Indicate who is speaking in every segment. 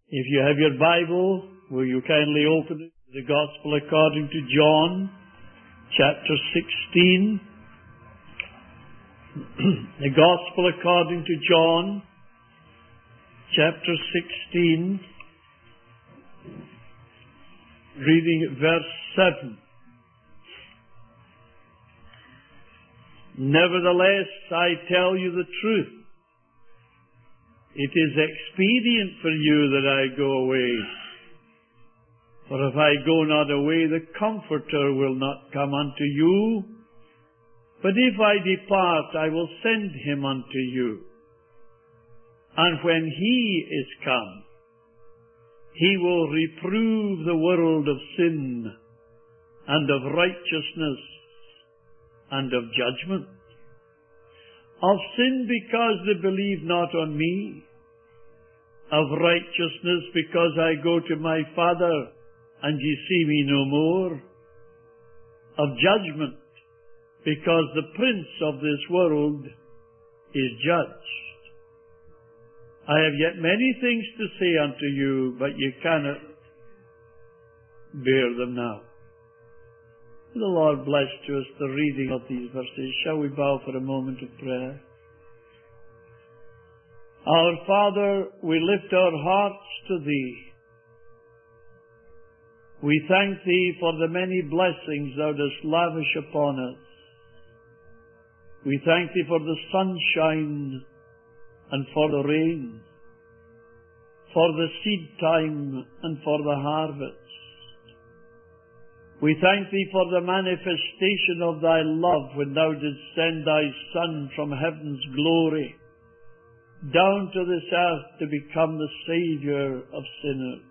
Speaker 1: If you have your Bible, will you kindly open it to the Gospel according to John, chapter 16. The Gospel according to John, chapter 16, reading at verse 7. Nevertheless, I tell you the truth. It is expedient for you that I go away. For if I go not away, the Comforter will not come unto you. But if I depart, I will send him unto you. And when he is come, he will reprove the world of sin, and of righteousness, and of judgment. Of sin, because they believe not on me. Of righteousness, because I go to my Father, and ye see me no more. Of judgment, because the prince of this world is judged. I have yet many things to say unto you, but ye cannot bear them now. The Lord bless to us the reading of these verses. Shall we bow for a moment of prayer? Our Father, we lift our hearts to Thee. We thank Thee for the many blessings Thou dost lavish upon us. We thank Thee for the sunshine and for the rain, for the seed time and for the harvest. We thank Thee for the manifestation of Thy love when Thou didst send Thy Son from heaven's glory down to this earth to become the Saviour of sinners.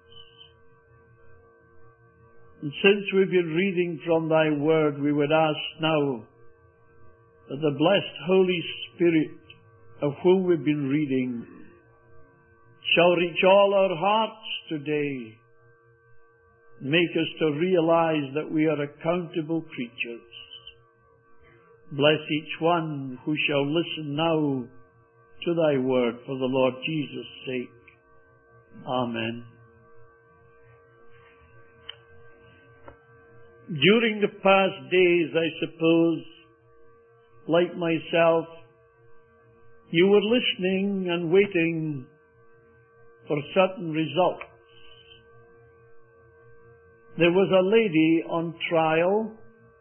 Speaker 1: And since we've been reading from Thy Word, we would ask now that the blessed Holy Spirit, of whom we've been reading, shall reach all our hearts today. Make us to realize that we are accountable creatures. Bless each one who shall listen now to Thy Word for the Lord Jesus' sake. Amen. During the past days, I suppose, like myself, you were listening and waiting for certain results. There was a lady on trial,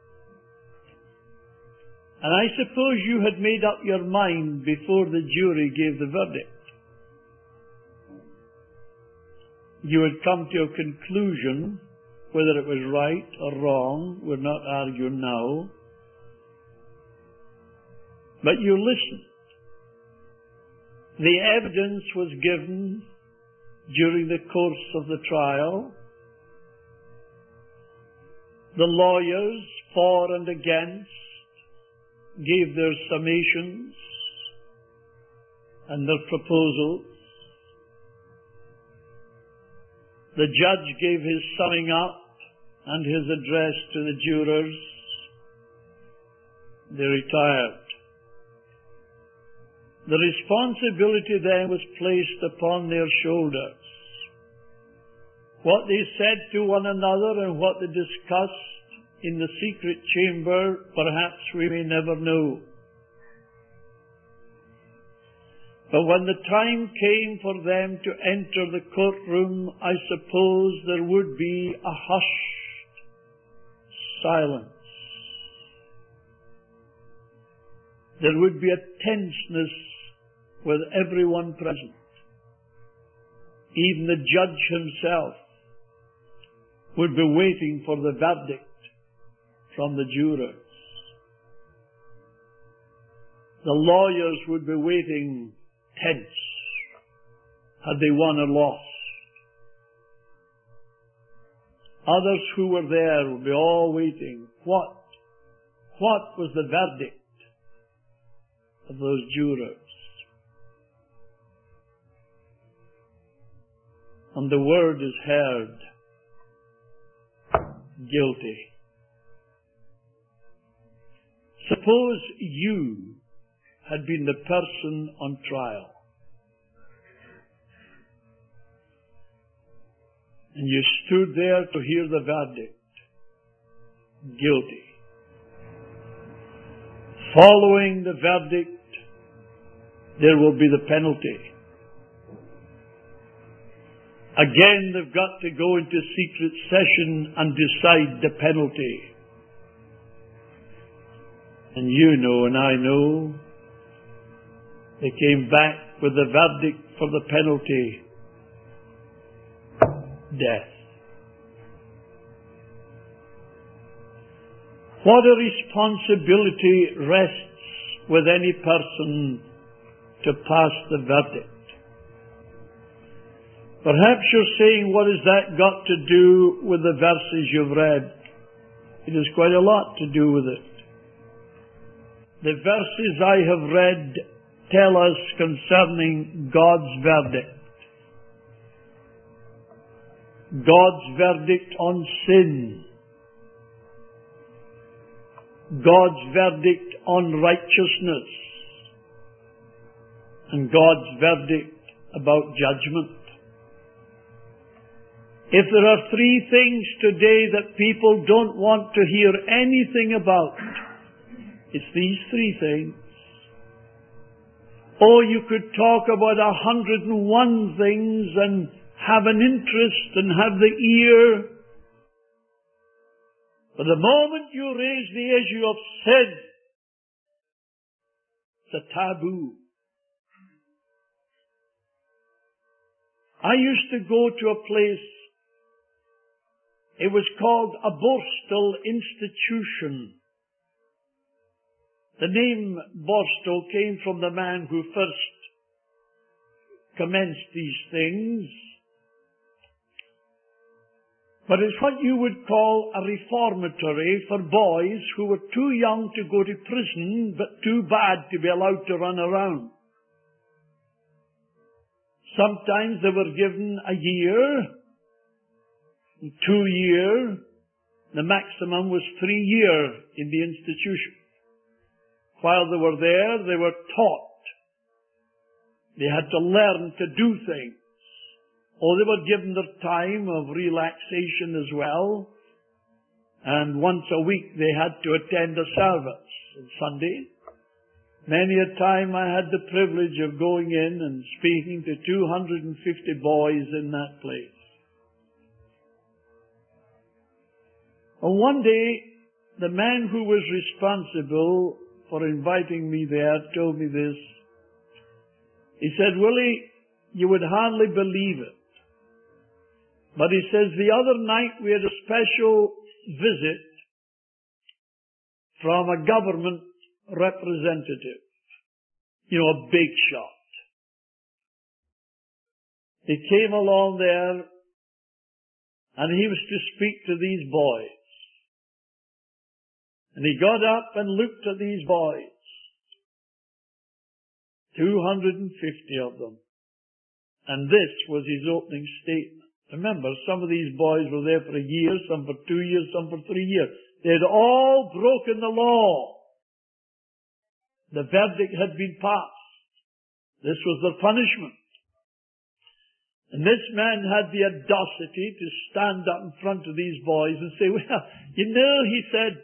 Speaker 1: and I suppose you had made up your mind before the jury gave the verdict. You had come to a conclusion, whether it was right or wrong, we're not arguing now, but you listened. The evidence was given during the course of the trial. The lawyers, for and against, gave their summations and their proposals. The judge gave his summing up and his address to the jurors. They retired. The responsibility then was placed upon their shoulders. What they said to one another and what they discussed in the secret chamber, perhaps we may never know. But when the time came for them to enter the courtroom, I suppose there would be a hushed silence. There would be a tenseness with everyone present. Even the judge himself would be waiting for the verdict from the jurors. The lawyers would be waiting tense. Had they won or lost? Others who were there would be all waiting. What was the verdict of those jurors? And the word is heard, guilty. Suppose you had been the person on trial. And you stood there to hear the verdict. Guilty. Following the verdict, there will be the penalty. Again, they've got to go into secret session and decide the penalty. And you know and I know, they came back with the verdict for the penalty. Death. What a responsibility rests with any person to pass the verdict. Perhaps you're saying, what has that got to do with the verses you've read? It has quite a lot to do with it. The verses I have read tell us concerning God's verdict. God's verdict on sin. God's verdict on righteousness. And God's verdict about judgment. If there are three things today that people don't want to hear anything about, it's these three things. Or you could talk about 101 things and have an interest and have the ear. But the moment you raise the issue of sin, it's a taboo. I used to go to a place, it was called a Borstal Institution. The name Borstal came from the man who first commenced these things. But it's what you would call a reformatory for boys who were too young to go to prison, but too bad to be allowed to run around. Sometimes they were given a year, 2 years. The maximum was 3 years in the institution. While they were there, they were taught. They had to learn to do things. Or they were given their time of relaxation as well. And once a week they had to attend a service on Sunday. Many a time I had the privilege of going in and speaking to 250 boys in that place. And one day, the man who was responsible for inviting me there told me this. He said, Willie, you would hardly believe it. But he says, the other night we had a special visit from a government representative. You know, a big shot. He came along there and he was to speak to these boys. And he got up and looked at these boys. 250 of them. And this was his opening statement. Remember, some of these boys were there for a year, some for 2 years, some for 3 years. They had all broken the law. The verdict had been passed. This was their punishment. And this man had the audacity to stand up in front of these boys and say, well, you know, he said,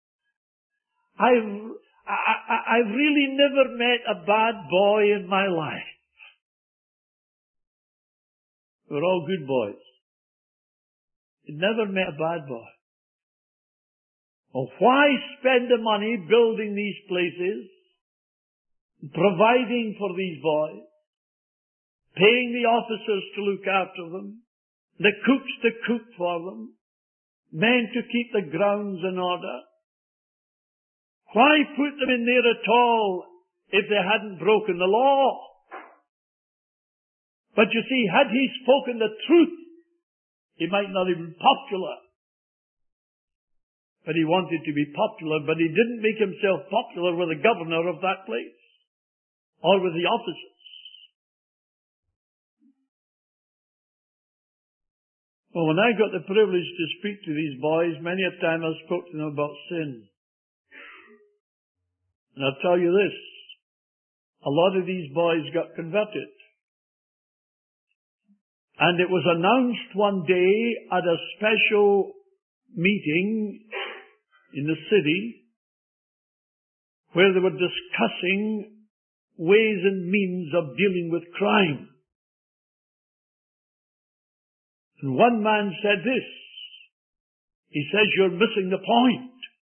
Speaker 1: I've really never met a bad boy in my life. They were all good boys. He'd never met a bad boy. Well, why spend the money building these places, providing for these boys, paying the officers to look after them, the cooks to cook for them, men to keep the grounds in order? Why put them in there at all if they hadn't broken the law? But you see, had he spoken the truth, he might not have been popular. But he wanted to be popular, but he didn't make himself popular with the governor of that place, or with the officers. Well, when I got the privilege to speak to these boys, many a time I spoke to them about sin. And I'll tell you this, a lot of these boys got converted. And it was announced one day at a special meeting in the city where they were discussing ways and means of dealing with crime. And one man said this. He says, "You're missing the point."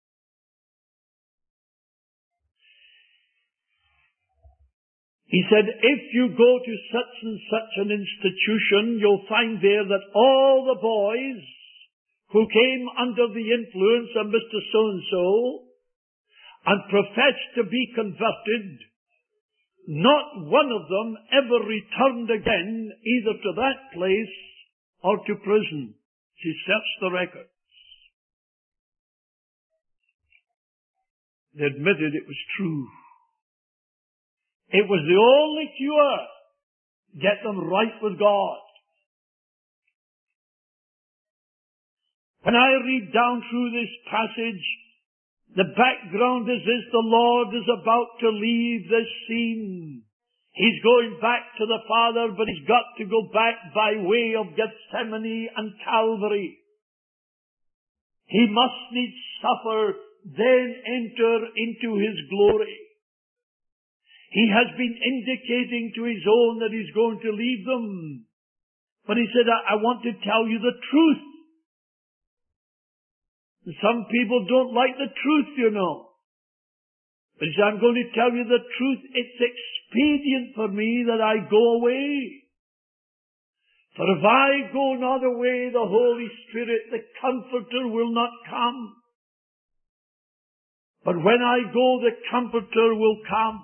Speaker 1: He said, "If you go to such and such an institution, you'll find there that all the boys who came under the influence of Mr. So-and-so and professed to be converted, not one of them ever returned again either to that place or to prison." She searched the records. They admitted it was true. It was the only cure. Get them right with God. When I read down through this passage, the background is this: the Lord is about to leave this scene. He's going back to the Father, but He's got to go back by way of Gethsemane and Calvary. He must needs suffer, then enter into His glory. He has been indicating to His own that He's going to leave them. But He said, I want to tell you the truth. Some people don't like the truth, you know. But He said, I'm going to tell you the truth. It's expedient for me that I go away. For if I go not away, the Holy Spirit, the Comforter, will not come. But when I go, the Comforter will come.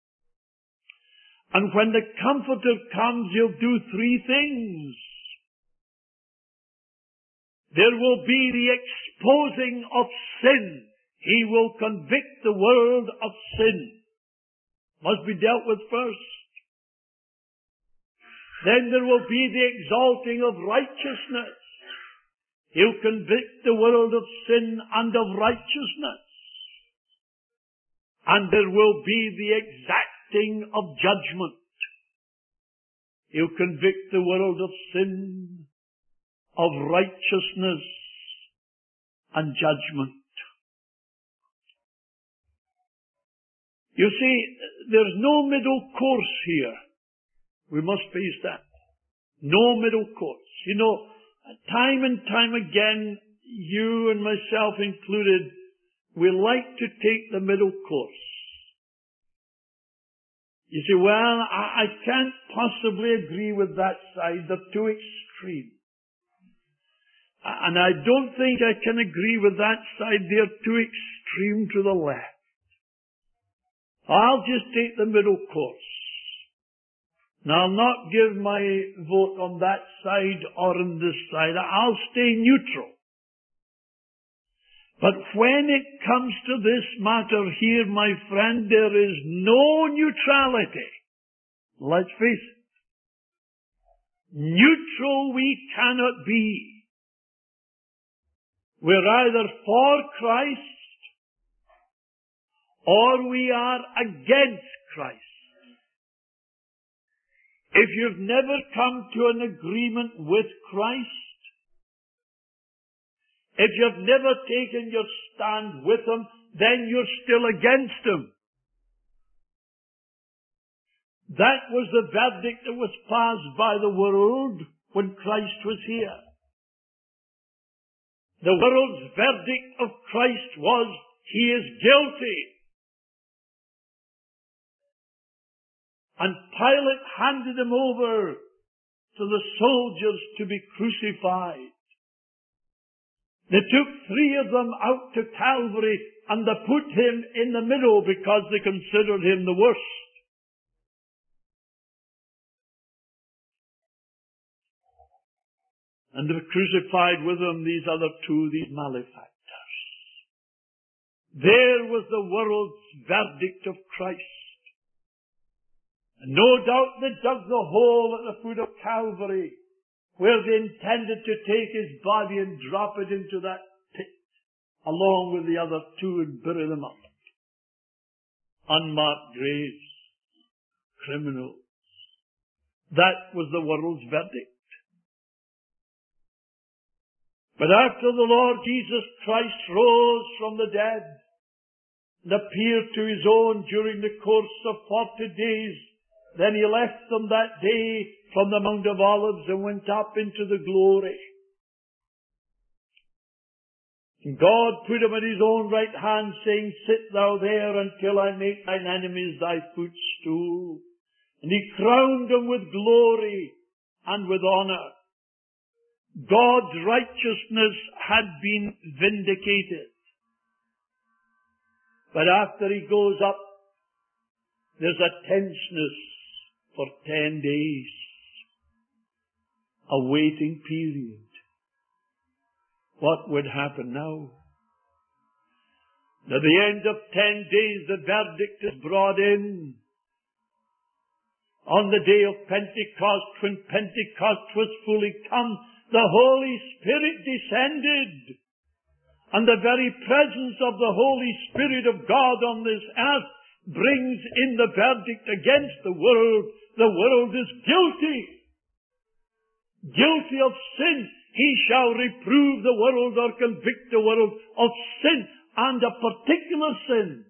Speaker 1: And when the Comforter comes, He'll do three things. There will be the exposing of sin. He will convict the world of sin. Must be dealt with first. Then there will be the exalting of righteousness. He'll convict the world of sin and of righteousness. And there will be the exacting of judgment. He'll convict the world of sin, of righteousness, and judgment. You see, there's no middle course here. We must face that. No middle course. You know, time and time again, you and myself included, we like to take the middle course. You say, well, I can't possibly agree with that side. They're too extreme. And I don't think I can agree with that side. They're too extreme to the left. I'll just take the middle course. Now, I'll not give my vote on that side or on this side. I'll stay neutral. But when it comes to this matter here, my friend, there is no neutrality. Let's face it. Neutral we cannot be. We're either for Christ or we are against Christ. If you've never come to an agreement with Christ, if you've never taken your stand with Him, then you're still against Him. That was the verdict that was passed by the world when Christ was here. The world's verdict of Christ was, He is guilty. And Pilate handed Him over to the soldiers to be crucified. They took three of them out to Calvary and they put Him in the middle because they considered Him the worst. And they crucified with Him these other two, these malefactors. There was the world's verdict of Christ. And no doubt they dug the hole at the foot of Calvary, where they intended to take His body and drop it into that pit, along with the other two, and bury them up. Unmarked graves, criminals. That was the world's verdict. But after the Lord Jesus Christ rose from the dead and appeared to his own during the course of 40 days, then he left them that day from the Mount of Olives and went up into the glory. And God put him at his own right hand, saying, Sit thou there until I make thine enemies thy footstool. And he crowned him with glory and with honor. God's righteousness had been vindicated. But after he goes up, there's a tenseness for 10 days. A waiting period. What would happen now? At the end of 10 days, the verdict is brought in. On the day of Pentecost, when Pentecost was fully come, the Holy Spirit descended. And the very presence of the Holy Spirit of God on this earth brings in the verdict against the world. The world is guilty. Guilty of sin. He shall reprove the world or convict the world of sin, and a particular sin.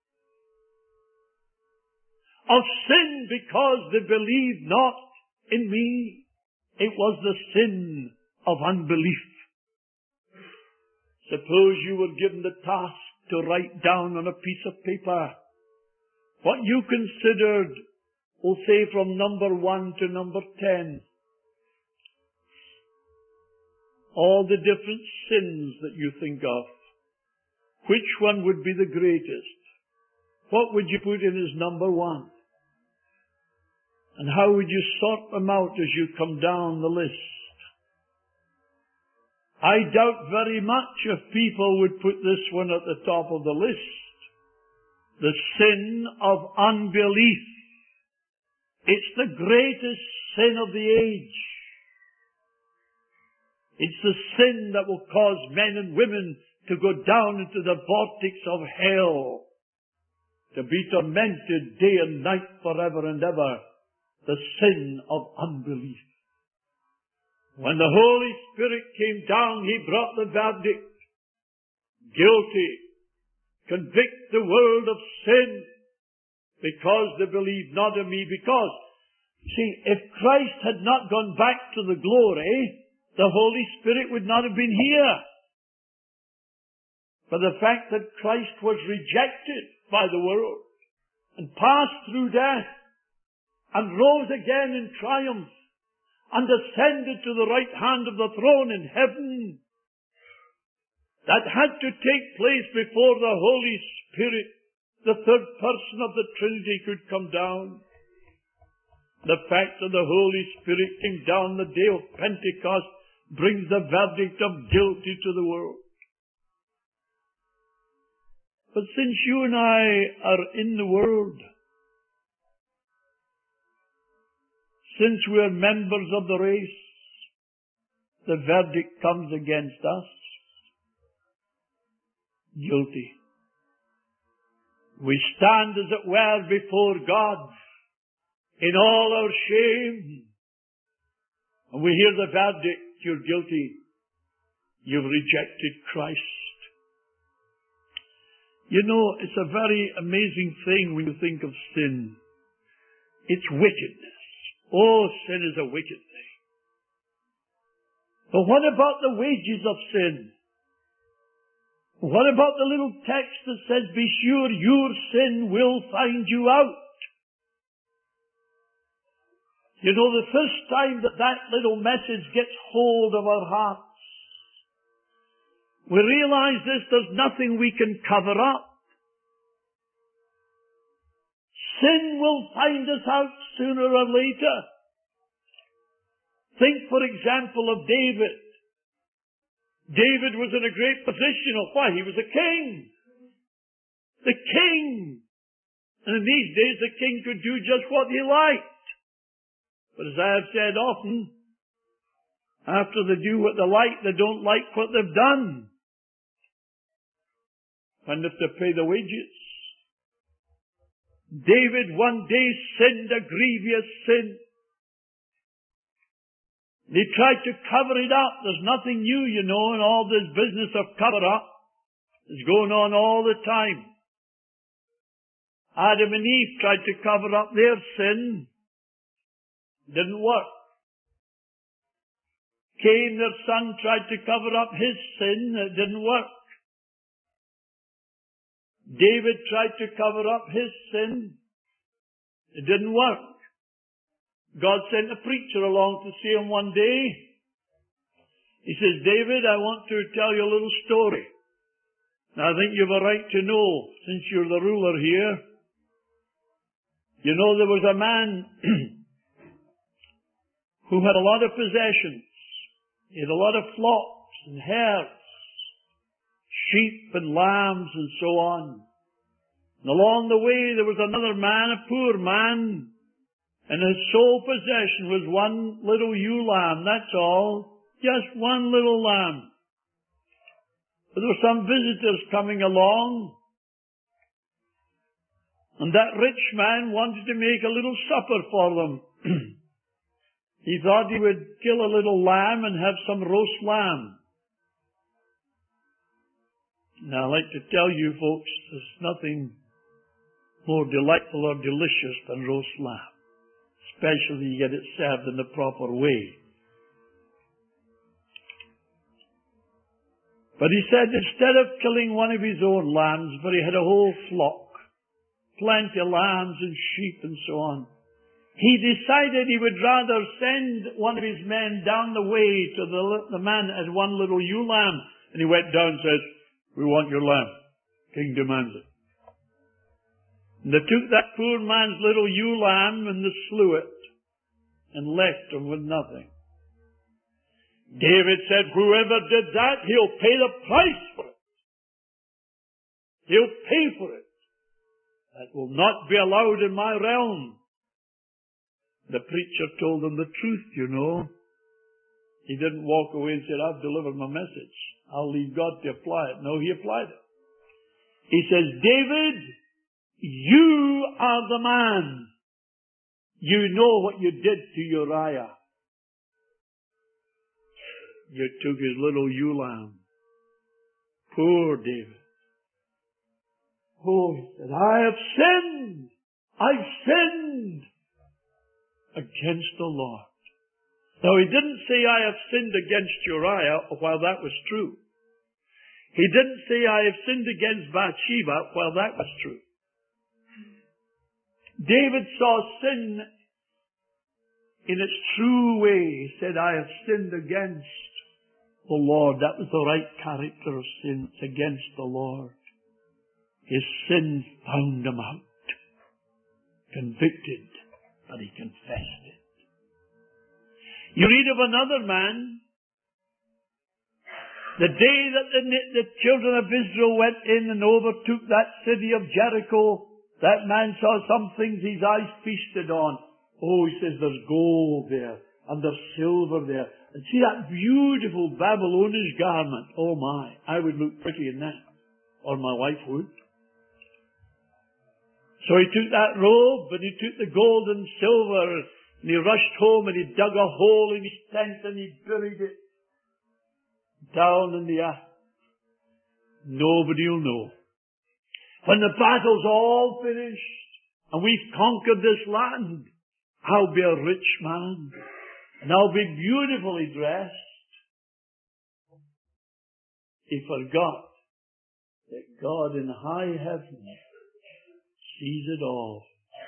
Speaker 1: Of sin because they believed not in me. It was the sin of unbelief. Suppose you were given the task to write down on a piece of paper what you considered, we'll say from number 1 to number 10. All the different sins that you think of. Which one would be the greatest? What would you put in as number 1? And how would you sort them out as you come down the list? I doubt very much if people would put this one at the top of the list. The sin of unbelief. It's the greatest sin of the age. It's the sin that will cause men and women to go down into the vortex of hell, to be tormented day and night forever and ever. The sin of unbelief. When the Holy Spirit came down, he brought the verdict. Guilty. Convict the world of sin because they believe not in me. Because, see, if Christ had not gone back to the glory, the Holy Spirit would not have been here. For the fact that Christ was rejected by the world and passed through death and rose again in triumph and ascended to the right hand of the throne in heaven, that had to take place before the Holy Spirit, the third person of the Trinity, could come down. The fact that the Holy Spirit came down the day of Pentecost brings the verdict of guilty to the world. But since you and I are in the world, since we are members of the race, the verdict comes against us. Guilty. We stand, as it were, before God in all our shame. And we hear the verdict, you're guilty. You've rejected Christ. You know, it's a very amazing thing when you think of sin. It's wickedness. Oh, sin is a wicked thing. But what about the wages of sin? What about the little text that says, be sure your sin will find you out? You know, the first time that little message gets hold of our hearts, we realize there's nothing we can cover up. Sin will find us out sooner or later. Think, for example, of David. David was in a great position. Why? He was a king. The king. And in these days, the king could do just what he liked. But as I have said often, after they do what they like, they don't like what they've done. And if they pay the wages. David one day sinned a grievous sin. They tried to cover it up. There's nothing new, you know, in all this business of cover-up. It's going on all the time. Adam and Eve tried to cover up their sin. Didn't work. Cain, their son, tried to cover up his sin. It didn't work. David tried to cover up his sin. It didn't work. God sent a preacher along to see him one day. He says, David, I want to tell you a little story. Now, I think you have a right to know, since you're the ruler here. You know, there was a man who had a lot of possessions. He had a lot of flocks and herds, sheep and lambs and so on. And along the way there was another man, a poor man, and his sole possession was one little ewe lamb, that's all. Just one little lamb. But there were some visitors coming along, and that rich man wanted to make a little supper for them. He thought he would kill a little lamb and have some roast lamb. Now, I'd like to tell you folks, there's nothing more delightful or delicious than roast lamb, especially you get it served in the proper way. But he said instead of killing one of his own lambs, for he had a whole flock, plenty of lambs and sheep and so on, he decided he would rather send one of his men down the way to the man that had one little ewe lamb. And he went down and says, we want your lamb. King demands it. And they took that poor man's little ewe lamb and they slew it and left him with nothing. David said, whoever did that, he'll pay the price for it. He'll pay for it. That will not be allowed in my realm. The preacher told them the truth, you know. He didn't walk away and said, I've delivered my message. I'll leave God to apply it. No, he applied it. He says, David, you are the man. You know what you did to Uriah. You took his little ewe lamb. Poor David. Oh, he said, I have sinned. I've sinned against the Lord. Now, he didn't say, I have sinned against Uriah, while that was true. He didn't say, I have sinned against Bathsheba, while that was true. David saw sin in its true way. He said, I have sinned against the Lord. That was the right character of sin. It's against the Lord. His sin found him out. Convicted, but he confessed it. You read of another man, the day that the children of Israel went in and overtook that city of Jericho, that man saw some things his eyes feasted on. Oh, he says, there's gold there, and there's silver there. And see that beautiful Babylonish garment. Oh my, I would look pretty in that. Or my wife would. So he took that robe, and he took the gold and silver, and he rushed home, and he dug a hole in his tent, and he buried it down in the earth. Nobody will know. When the battle's all finished, and we've conquered this land, I'll be a rich man, and I'll be beautifully dressed. He forgot that God in high heaven sees it all.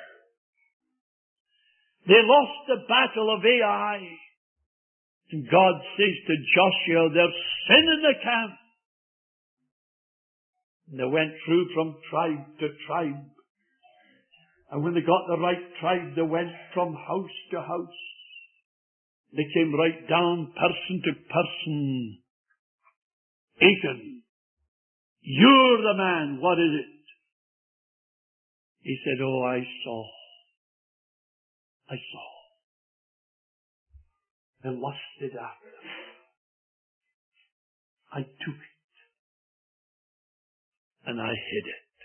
Speaker 1: They lost the battle of Ai. And God says to Joshua, there's sin in the camp. And they went through from tribe to tribe. And when they got the right tribe, they went from house to house. They came right down, person to person. Achan, you're the man. What is it? He said, oh, I saw. And lusted after it. I took it. And I hid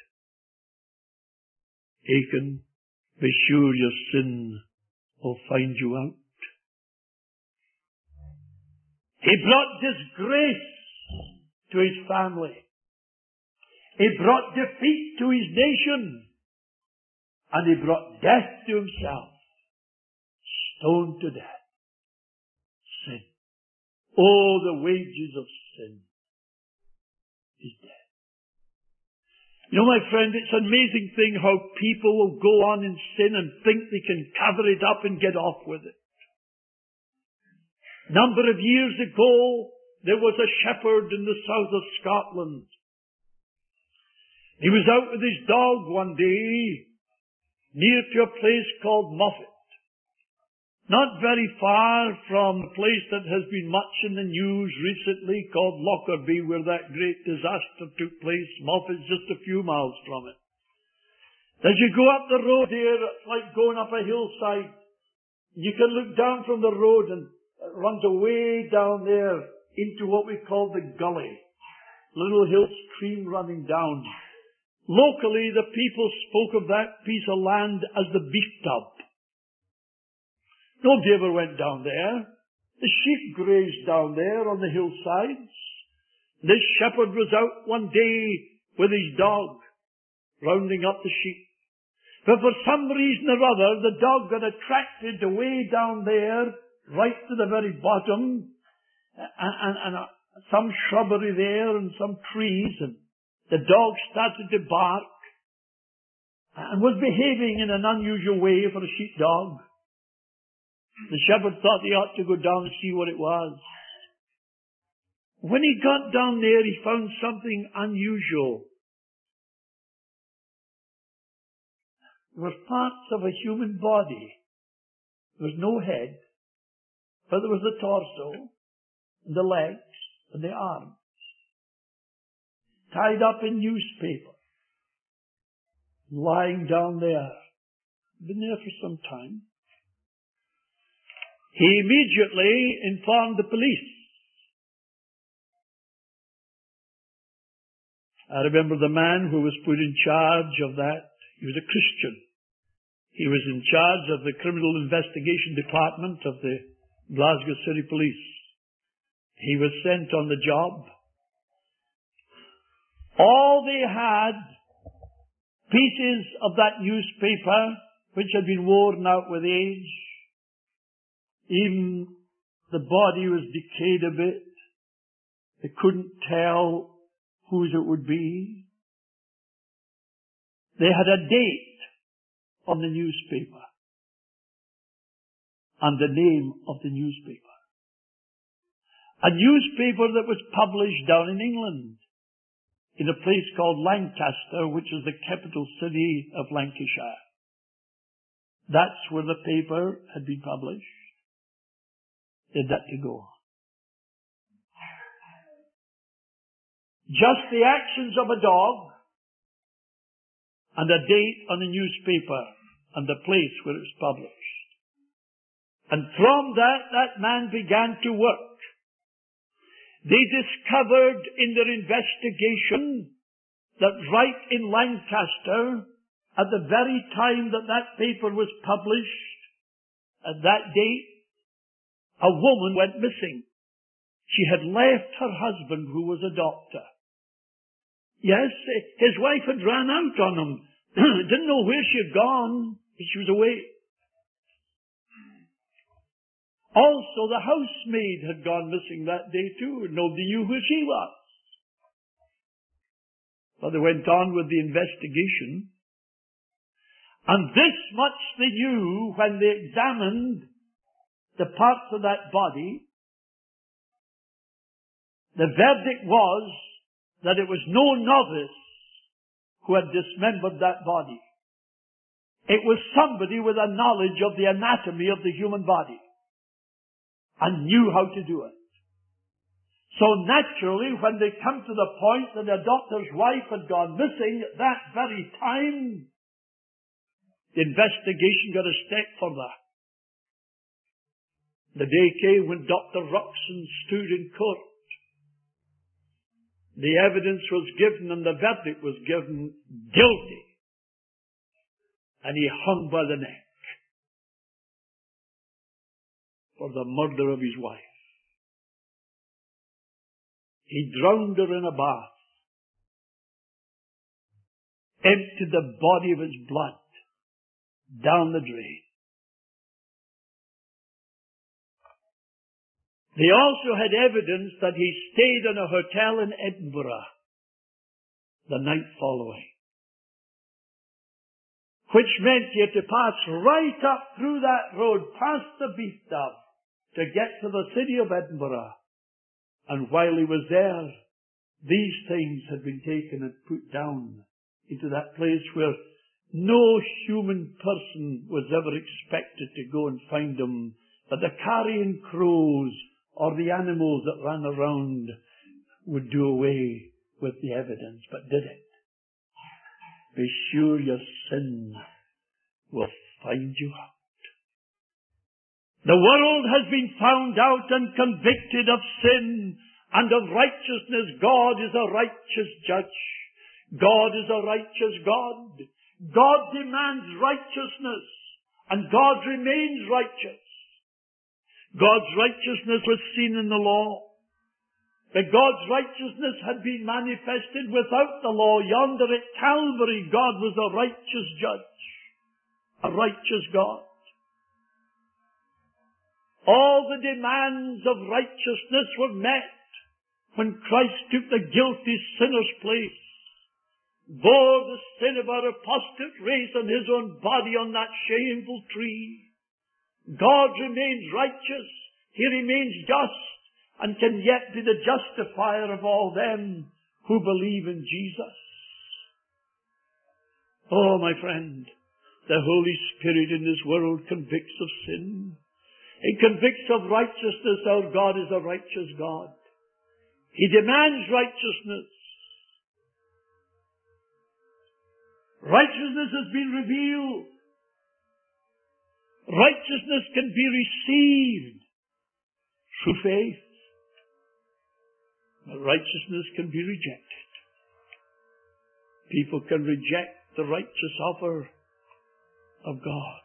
Speaker 1: it. Achan, be sure your sin will find you out. He brought disgrace to his family. He brought defeat to his nation. And he brought death to himself. Stoned to death. Sin. Oh, the wages of sin is death. You know, my friend, it's an amazing thing how people will go on in sin and think they can cover it up and get off with it. Number of years ago, there was a shepherd in the south of Scotland. He was out with his dog one day, near to a place called Moffat. Not very far from a place that has been much in the news recently called Lockerbie, where that great disaster took place. Moffat's just a few miles from it. As you go up the road here, it's like going up a hillside. You can look down from the road and it runs away down there into what we call the gully. Little hill stream running down. Locally, the people spoke of that piece of land as the beef tub. Nobody ever went down there. The sheep grazed down there on the hillsides. This shepherd was out one day with his dog, rounding up the sheep. But for some reason or other, the dog got attracted away down there, right to the very bottom, and some shrubbery there and some trees, and the dog started to bark and was behaving in an unusual way for a sheepdog. The shepherd thought he ought to go down and see what it was. When he got down there, he found something unusual. There were parts of a human body. There was no head, but there was the torso, and the legs, and the arms, tied up in newspaper, lying down there. Been there for some time. He immediately informed the police. I remember the man who was put in charge of that. He was a Christian. He was in charge of the criminal investigation department of the Glasgow City Police. He was sent on the job. All they had, pieces of that newspaper which had been worn out with age. Even the body was decayed a bit. They couldn't tell whose it would be. They had a date on the newspaper and the name of the newspaper. A newspaper that was published down in England, in a place called Lancaster, which is the capital city of Lancashire. That's where the paper had been published. They had that to go. Just the actions of a dog and a date on a newspaper and the place where it was published. And from that man began to work. They discovered in their investigation that right in Lancaster, at the very time that paper was published, at that date, a woman went missing. She had left her husband, who was a doctor. Yes, his wife had ran out on him. Didn't know where she had gone, but she was away. Also, the housemaid had gone missing that day too, and nobody knew who she was. Well, they went on with the investigation, and this much they knew when they examined the parts of that body. The verdict was that it was no novice who had dismembered that body. It was somebody with a knowledge of the anatomy of the human body and knew how to do it. So naturally, when they come to the point that a doctor's wife had gone missing at that very time, the investigation got a step further. The day came when Dr. Ruxon stood in court. The evidence was given and the verdict was given guilty. And he hung by the neck for the murder of his wife. He drowned her in a bath, emptied the body of his blood down the drain. They also had evidence that he stayed in a hotel in Edinburgh the night following, which meant he had to pass right up through that road, past the Beef Dove, to get to the city of Edinburgh. And while he was there, these things had been taken and put down into that place where no human person was ever expected to go and find them, but the carrion crows or the animals that ran around would do away with the evidence, but did it. Be sure your sin will find you out. The world has been found out and convicted of sin and of righteousness. God is a righteous judge. God is a righteous God. God demands righteousness, and God remains righteous. God's righteousness was seen in the law. But God's righteousness had been manifested without the law. Yonder at Calvary, God was a righteous judge, a righteous God. All the demands of righteousness were met when Christ took the guilty sinner's place, bore the sin of our apostate race on his own body on that shameful tree. God remains righteous. He remains just and can yet be the justifier of all them who believe in Jesus. Oh, my friend, the Holy Spirit in this world convicts of sin. He convicts of righteousness. Our God is a righteous God. He demands righteousness. Righteousness has been revealed. Righteousness can be received through faith. But righteousness can be rejected. People can reject the righteous offer of God.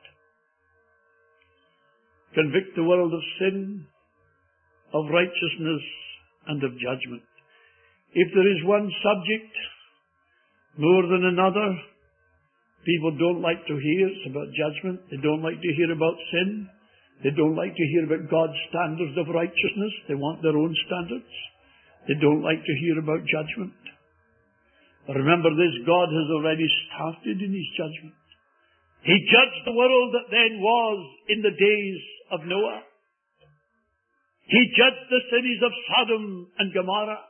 Speaker 1: Convict the world of sin, of righteousness, and of judgment. If there is one subject more than another people don't like to hear, it's about judgment. They don't like to hear about sin. They don't like to hear about God's standards of righteousness. They want their own standards. They don't like to hear about judgment. But remember this, God has already started in his judgment. He judged the world that then was in the days of Noah. He judged the cities of Sodom and Gomorrah.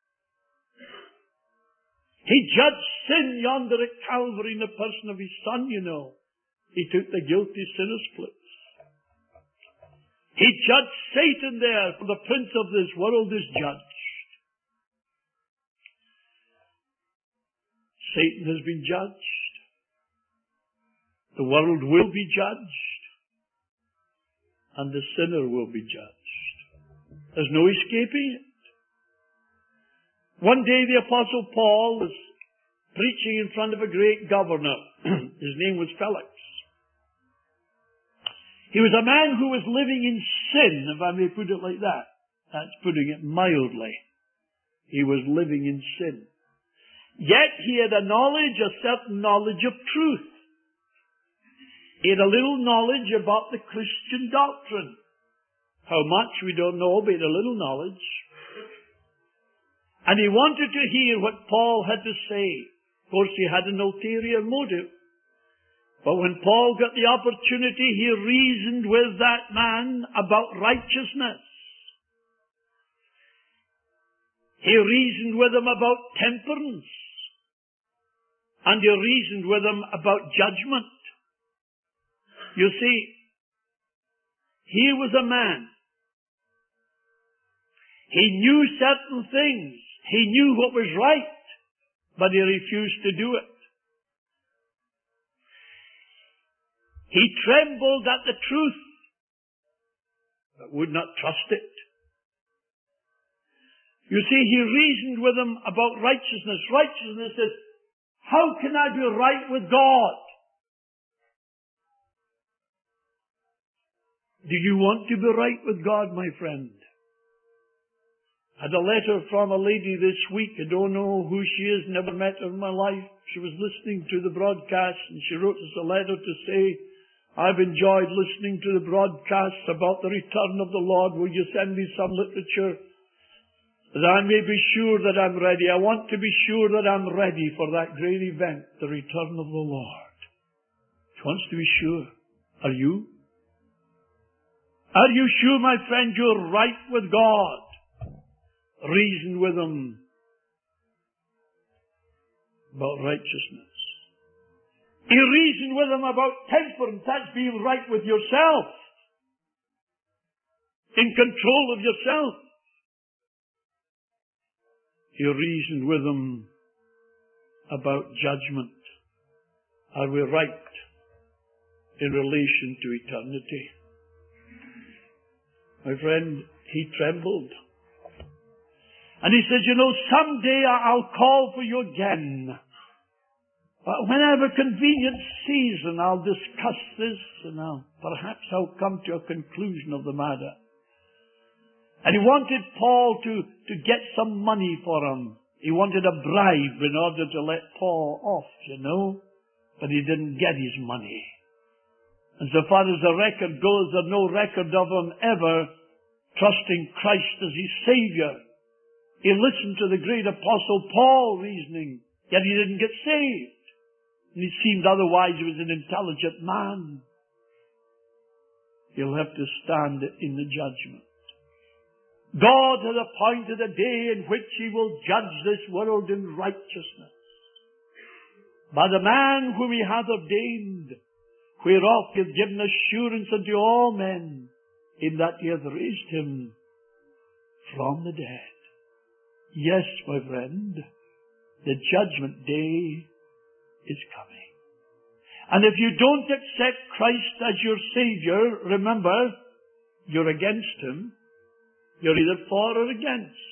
Speaker 1: He judged sin yonder at Calvary in the person of his Son, you know. He took the guilty sinner's place. He judged Satan there, for the prince of this world is judged. Satan has been judged. The world will be judged. And the sinner will be judged. There's no escaping it. One day the Apostle Paul was preaching in front of a great governor. His name was Felix. He was a man who was living in sin, if I may put it like that. That's putting it mildly. He was living in sin. Yet he had a certain knowledge of truth. He had a little knowledge about the Christian doctrine. How much we don't know, but a little knowledge. And he wanted to hear what Paul had to say. Of course, he had an ulterior motive. But when Paul got the opportunity, he reasoned with that man about righteousness. He reasoned with him about temperance. And he reasoned with him about judgment. You see, he was a man. He knew certain things. He knew what was right, but he refused to do it. He trembled at the truth, but would not trust it. You see, he reasoned with him about righteousness. Righteousness is, how can I be right with God? Do you want to be right with God, my friend? Had a letter from a lady this week. I don't know who she is, never met her in my life. She was listening to the broadcast and she wrote us a letter to say, I've enjoyed listening to the broadcasts about the return of the Lord. Will you send me some literature that I may be sure that I'm ready? I want to be sure that I'm ready for that great event, the return of the Lord. She wants to be sure. Are you? Are you sure, my friend, you're right with God? Reason with Him about righteousness. You reason with Him about temperance. That's being right with yourself. In control of yourself. You reason with Him about judgment. Are we right in relation to eternity? My friend, he trembled. And he says, you know, someday I'll call for you again. But when I have a convenient season, I'll discuss this and perhaps I'll come to a conclusion of the matter. And he wanted Paul to get some money for him. He wanted a bribe in order to let Paul off, you know. But he didn't get his money. And so far as the record goes, there's no record of him ever trusting Christ as his Savior. He listened to the great apostle Paul reasoning, yet he didn't get saved. And he seemed otherwise he was an intelligent man. He'll have to stand in the judgment. God has appointed a day in which He will judge this world in righteousness. By the man whom He hath ordained, whereof He hath given assurance unto all men, in that He hath raised Him from the dead. Yes, my friend, the judgment day is coming. And if you don't accept Christ as your Savior, remember, you're against Him. You're either for or against.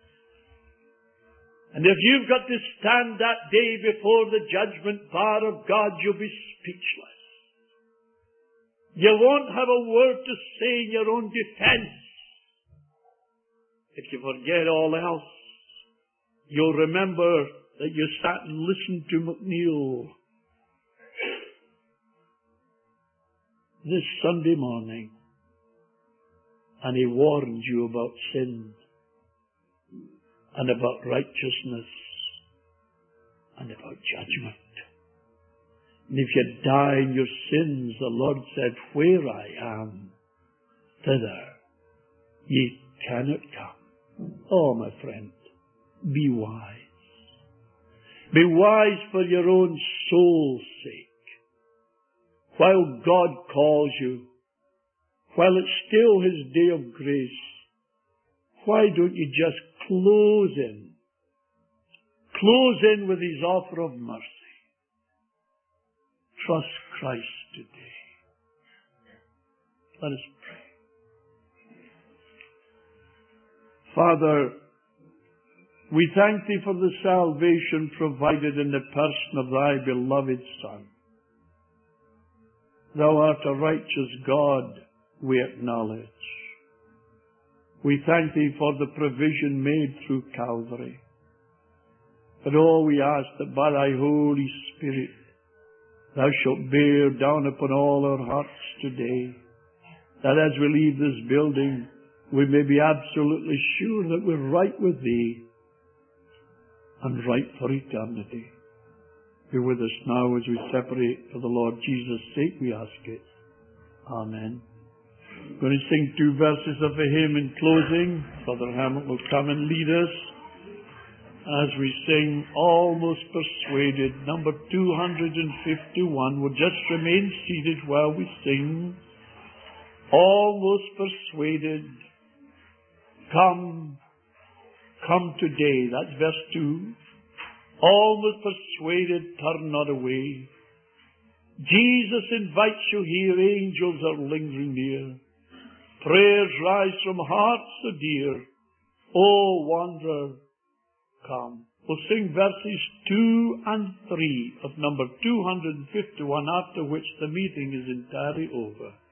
Speaker 1: And if you've got to stand that day before the judgment bar of God, you'll be speechless. You won't have a word to say in your own defense. If you forget all else, you'll remember that you sat and listened to McNeil this Sunday morning, and he warned you about sin and about righteousness and about judgment. And if you die in your sins, the Lord said, where I am, thither ye cannot come. Oh, my friend, be wise. Be wise for your own soul's sake. While God calls you, while it's still His day of grace, why don't you just close in? Close in with His offer of mercy. Trust Christ today. Let us pray. Father, we thank Thee for the salvation provided in the person of Thy beloved Son. Thou art a righteous God, we acknowledge. We thank Thee for the provision made through Calvary. But oh, we ask that by Thy Holy Spirit, Thou shalt bear down upon all our hearts today, that as we leave this building, we may be absolutely sure that we're right with Thee and right for eternity. Be with us now as we separate for the Lord Jesus' sake, we ask it. Amen. I'm going to sing 2 verses of a hymn in closing. Brother Hammett will come and lead us as we sing Almost Persuaded, number 251. We'll just remain seated while we sing. Almost persuaded, come today. That's verse 2. Almost persuaded, turn not away. Jesus invites you here, angels are lingering near. Prayers rise from hearts so dear. Oh, wanderer, come. We'll sing verses 2 and 3 of number 251, after which the meeting is entirely over.